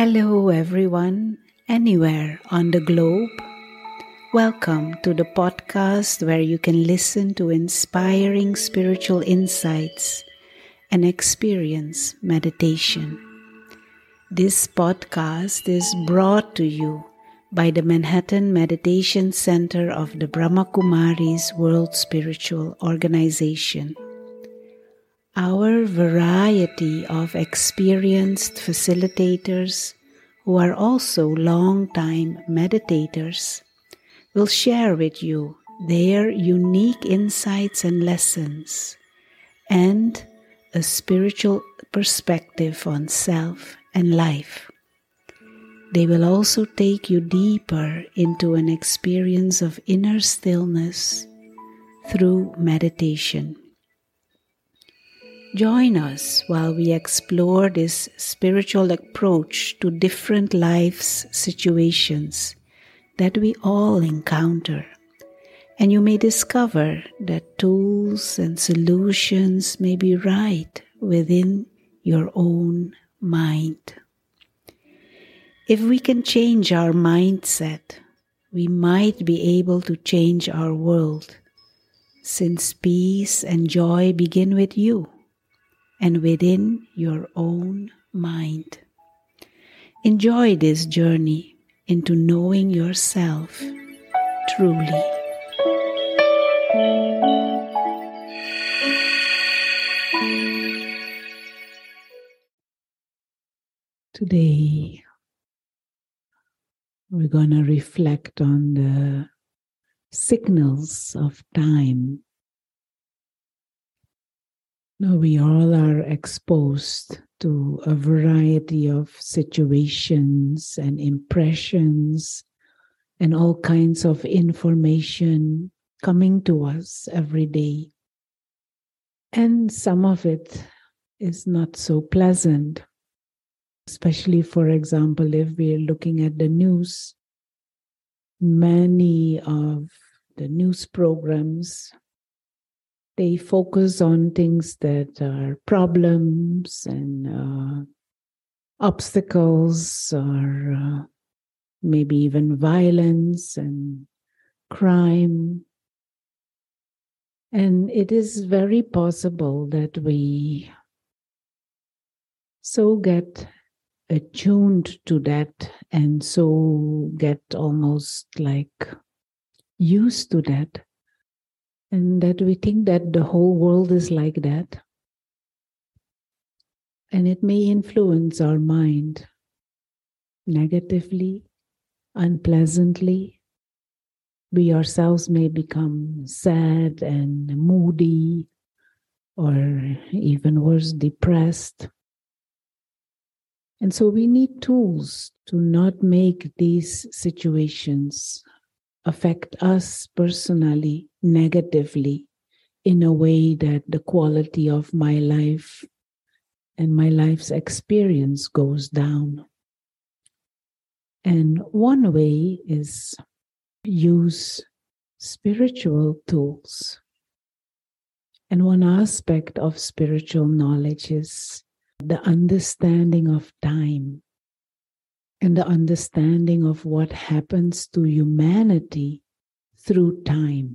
Hello, everyone, anywhere on the globe. Welcome to the podcast where you can listen to inspiring spiritual insights and experience meditation. This podcast is brought to you by the Manhattan Meditation Center of the Brahma Kumaris World Spiritual Organization. Our variety of experienced facilitators who are also long-time meditators will share with you their unique insights and lessons and a spiritual perspective on self and life. They will also take you deeper into an experience of inner stillness through meditation. Join us while we explore this spiritual approach to different life's situations that we all encounter, and you may discover that tools and solutions may be right within your own mind. If we can change our mindset, we might be able to change our world, since peace and joy begin with you and within your own mind. Enjoy this journey into knowing yourself truly. Today, we're going to reflect on the signals of time. Now, we all are exposed to a variety of situations and impressions and all kinds of information coming to us every day. And some of it is not so pleasant, especially, for example, if we're looking at the news. Many of the news programs, they focus on things that are problems and obstacles, or maybe even violence and crime. And it is very possible that we so get attuned to that and so get almost like used to that, and that we think that the whole world is like that. And it may influence our mind negatively, unpleasantly. We ourselves may become sad and moody, or even worse, depressed. And so we need tools to not make these situations affect us personally negatively in a way that the quality of my life and my life's experience goes down. And one way is use spiritual tools. And one aspect of spiritual knowledge is the understanding of time and the understanding of what happens to humanity through time.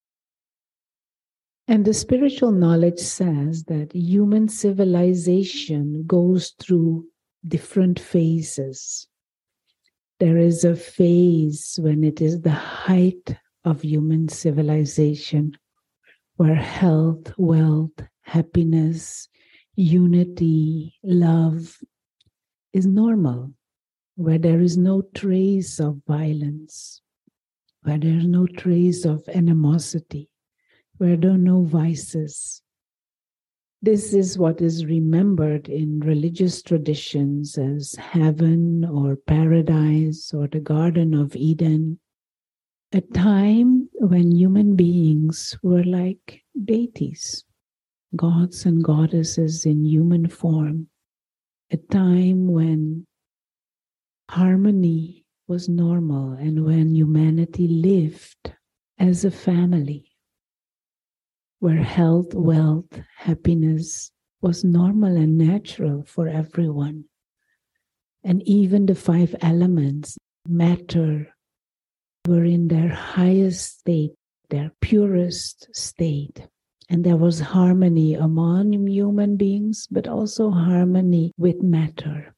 And the spiritual knowledge says that human civilization goes through different phases. There is a phase when it is the height of human civilization, where health, wealth, happiness, unity, love is normal, where there is no trace of violence, where there is no trace of animosity, where there are no vices. This is what is remembered in religious traditions as heaven or paradise or the Garden of Eden, a time when human beings were like deities, gods and goddesses in human form, a time when harmony was normal and when humanity lived as a family, where health, wealth, happiness was normal and natural for everyone. And even the 5 elements, matter, were in their highest state, their purest state. And there was harmony among human beings, but also harmony with matter.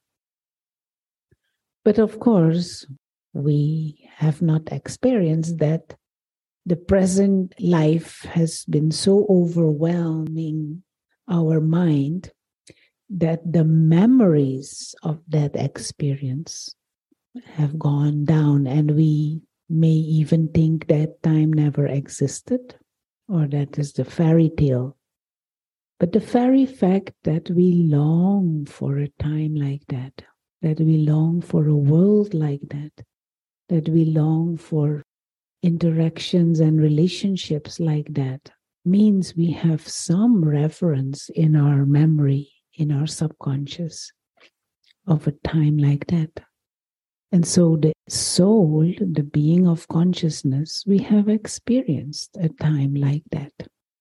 But of course, we have not experienced that. The present life has been so overwhelming our mind that the memories of that experience have gone down, and we may even think that time never existed, or that is the fairy tale. But the very fact that we long for a time like that we long for a world like that we long for interactions and relationships like that, means we have some reference in our memory, in our subconscious, of a time like that. And so the soul, the being of consciousness, we have experienced a time like that.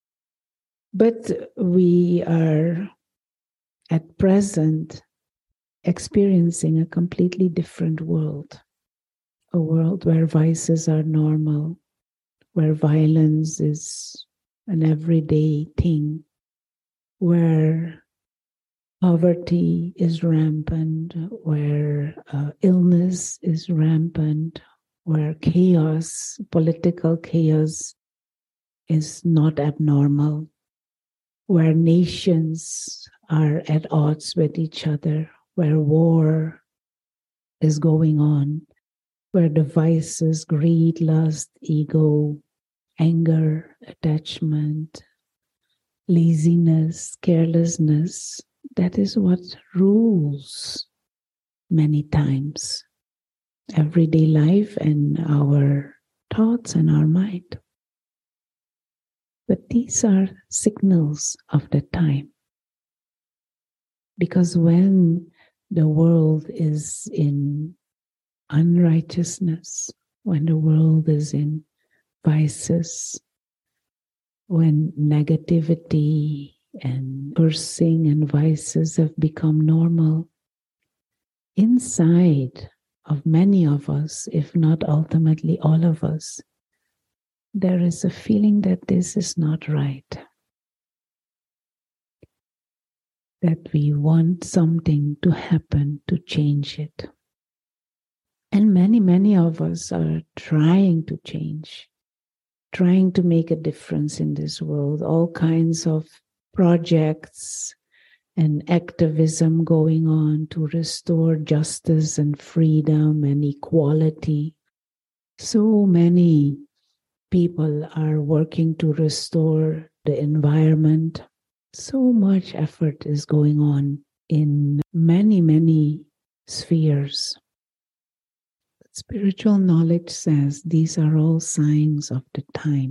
But we are at present experiencing a completely different world. A world where vices are normal, where violence is an everyday thing, where poverty is rampant, where illness is rampant, where chaos, political chaos, is not abnormal, where nations are at odds with each other, where war is going on, where the vices, greed, lust, ego, anger, attachment, laziness, carelessness, that is what rules many times everyday life and our thoughts and our mind. But these are signals of the time. Because when the world is in unrighteousness, when the world is in vices, when negativity and cursing and vices have become normal, inside of many of us, if not ultimately all of us, there is a feeling that this is not right. That we want something to happen to change it. And many of us are trying to change, trying to make a difference in this world. All kinds of projects and activism going on to restore justice and freedom and equality. So many people are working to restore the environment. So much effort is going on in many spheres. Spiritual knowledge says these are all signs of the time.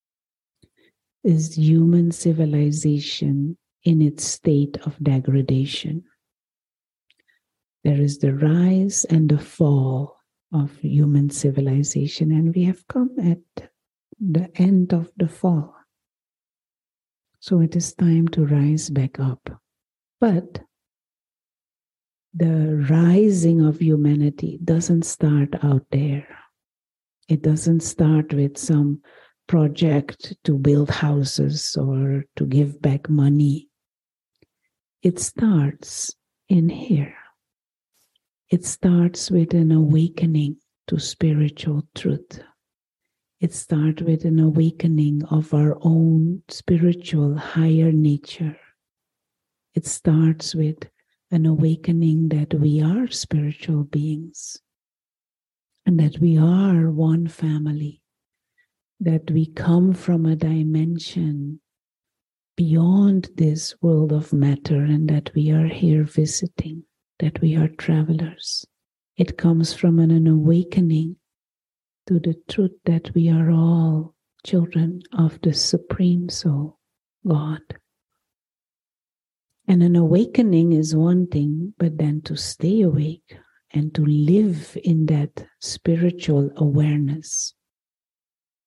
Is human civilization in its state of degradation. There is the rise and the fall of human civilization, and we have come at the end of the fall. So it is time to rise back up. But the rising of humanity doesn't start out there. It doesn't start with some project to build houses or to give back money. It starts in here. It starts with an awakening to spiritual truth. It starts with an awakening of our own spiritual higher nature. It starts with an awakening that we are spiritual beings and that we are one family, that we come from a dimension beyond this world of matter and that we are here visiting, that we are travelers. It comes from an awakening to the truth that we are all children of the Supreme Soul, God. And an awakening is one thing, but then to stay awake and to live in that spiritual awareness,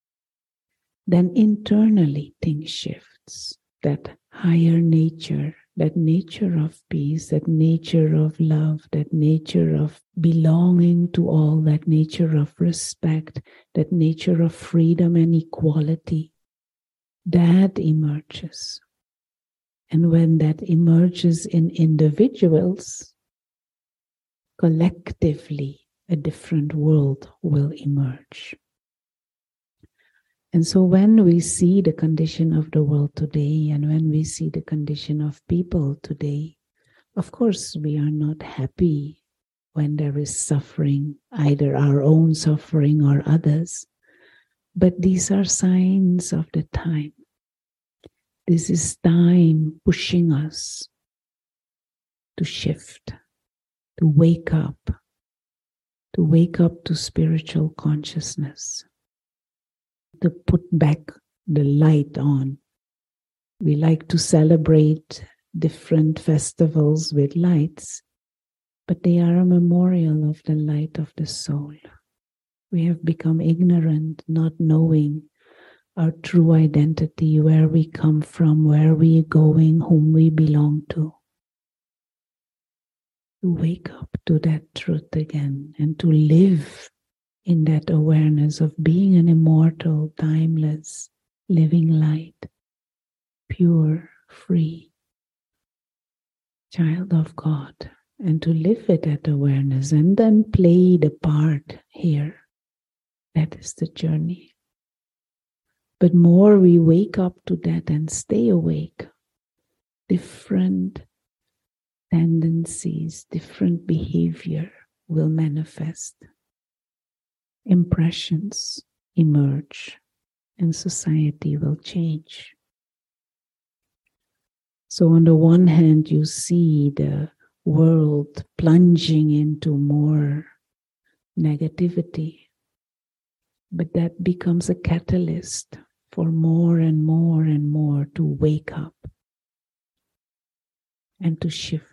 then internally things shifts. That higher nature that nature of peace, that nature of love, that nature of belonging to all, that nature of respect, that nature of freedom and equality, that emerges. And when that emerges in individuals, collectively, a different world will emerge. And so when we see the condition of the world today, and when we see the condition of people today, of course, we are not happy when there is suffering, either our own suffering or others. But these are signs of the time. This is time pushing us to shift, to wake up to spiritual consciousness, to put back the light on. We like to celebrate different festivals with lights, but they are a memorial of the light of the soul. We have become ignorant, not knowing our true identity, where we come from, where we are going, whom we belong to. To wake up to that truth again and to live in that awareness of being an immortal, timeless, living light, pure, free child of God, and to live with that awareness and then play the part here. That is the journey. But more we wake up to that and stay awake, different tendencies, different behavior will manifest. Impressions emerge and society will change. So on the one hand, you see the world plunging into more negativity, but that becomes a catalyst for more and more and more to wake up and to shift.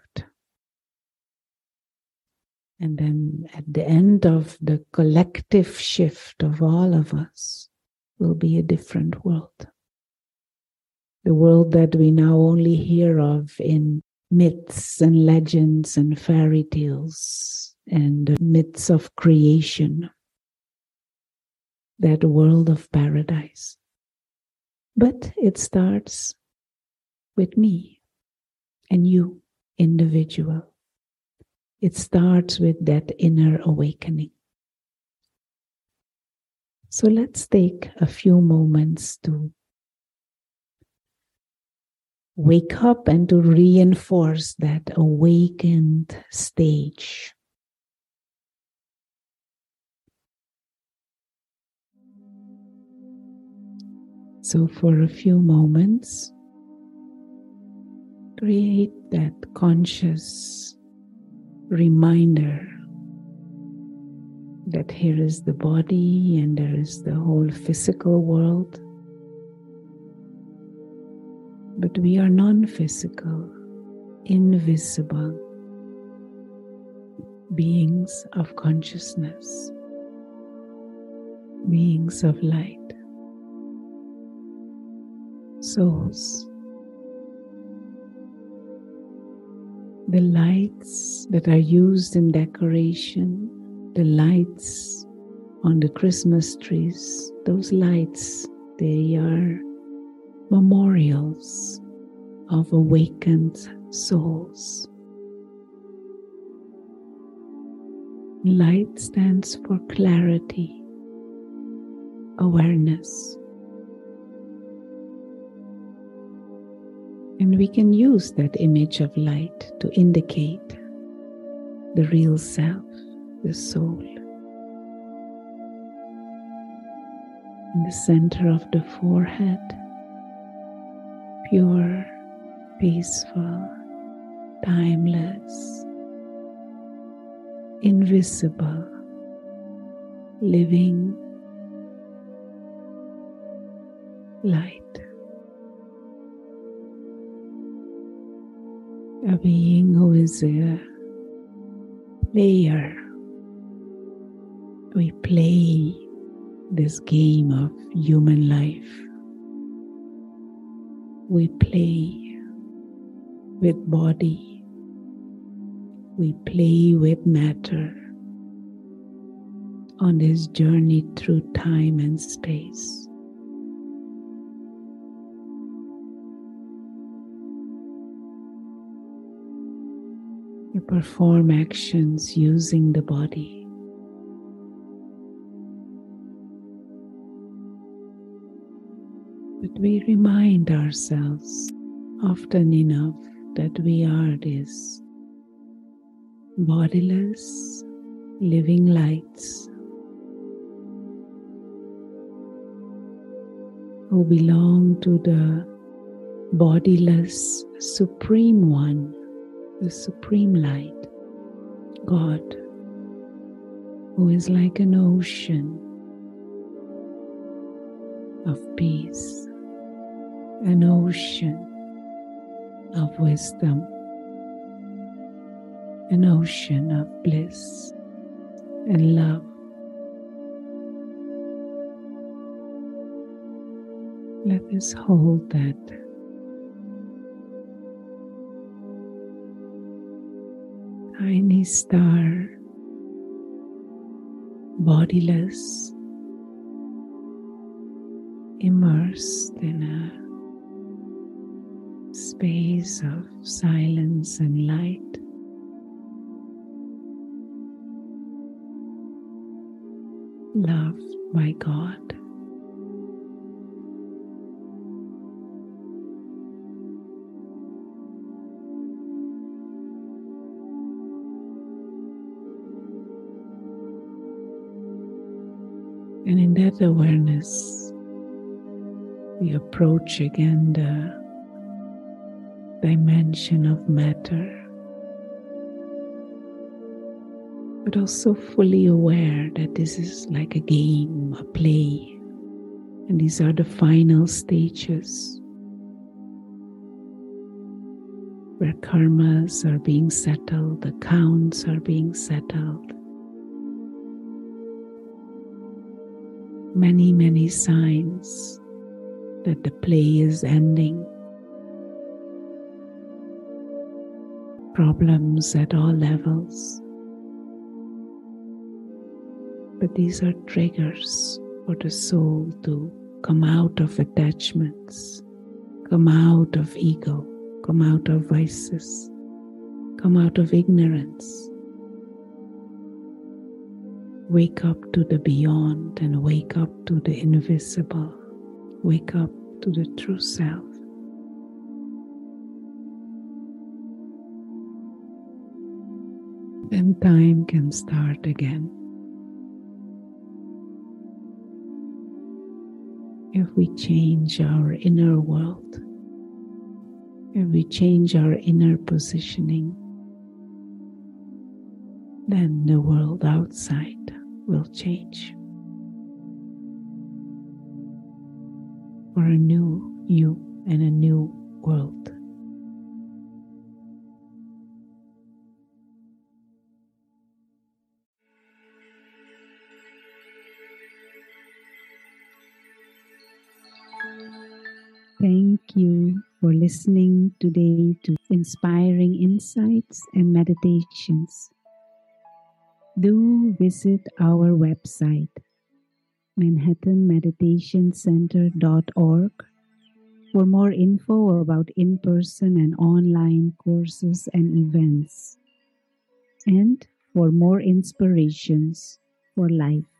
And then at the end of the collective shift of all of us will be a different world. The world that we now only hear of in myths and legends and fairy tales and the myths of creation. That world of paradise. But it starts with me and you, individual. It starts with that inner awakening. So let's take a few moments to wake up and to reinforce that awakened stage. So for a few moments, create that conscious reminder that here is the body and there is the whole physical world. But we are non-physical, invisible beings of consciousness, beings of light, souls. The lights that are used in decoration, the lights on the Christmas trees, those lights, they are memorials of awakened souls. Light stands for clarity, awareness. And we can use that image of light to indicate the real self, the soul. In the center of the forehead, pure, peaceful, timeless, invisible, living light. A being who is a player. We play this game of human life. We play with body, we play with matter on this journey through time and space. We perform actions using the body. But we remind ourselves often enough that we are this bodiless, living lights who belong to the bodiless Supreme One, the Supreme Light, God, who is like an ocean of peace, an ocean of wisdom, an ocean of bliss and love. Let us hold that tiny star, bodiless, immersed in a space of silence and light. Loved by God. And in that awareness, we approach again the dimension of matter, but also fully aware that this is like a game, a play, and these are the final stages where karmas are being settled, the counts are being settled. Many, many signs that the play is ending. Problems at all levels. But these are triggers for the soul to come out of attachments, come out of ego, come out of vices, come out of ignorance. Wake up to the beyond and wake up to the invisible. Wake up to the true self. Then time can start again. If we change our inner world, if we change our inner positioning, then the world outside will change for a new you and a new world. Thank you for listening today to inspiring insights and meditations. Do visit our website, manhattanmeditationcenter.org, for more info about in-person and online courses and events, and for more inspirations for life.